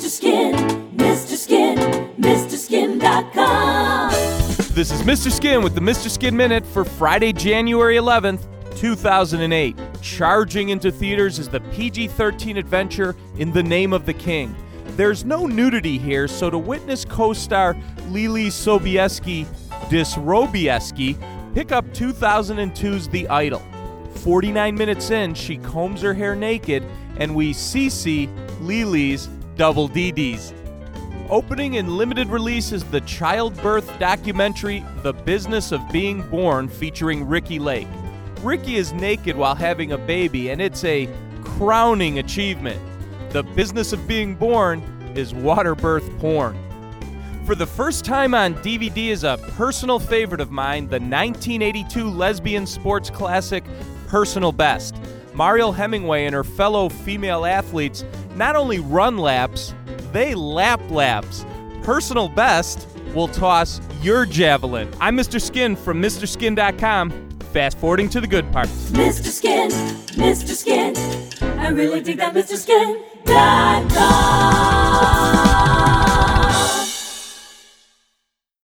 Mr. Skin, Mr. Skin, MrSkin.com. This is Mr. Skin with the Mr. Skin Minute for Friday, January 11th, 2008. Charging into theaters is the PG-13 adventure In the Name of the King. There's no nudity here, so to witness co-star Lily Sobieski Disrobieski pick up 2002's The Idol. 49 minutes in, she combs her hair naked, and we see Lily's double DDs. Opening in limited release is the childbirth documentary The Business of Being Born featuring Ricki Lake. Ricki is naked while having a baby, and it's a crowning achievement. The Business of Being Born is water birth porn. For the first time on DVD is a personal favorite of mine, the 1982 lesbian sports classic Personal Best. Mariel Hemingway and her fellow female athletes not only run laps, they lap laps. Personal Best will toss your javelin. I'm Mr. Skin from MrSkin.com. Fast forwarding to the good part. Mr. Skin, Mr. Skin. I really dig that Mr. Skin.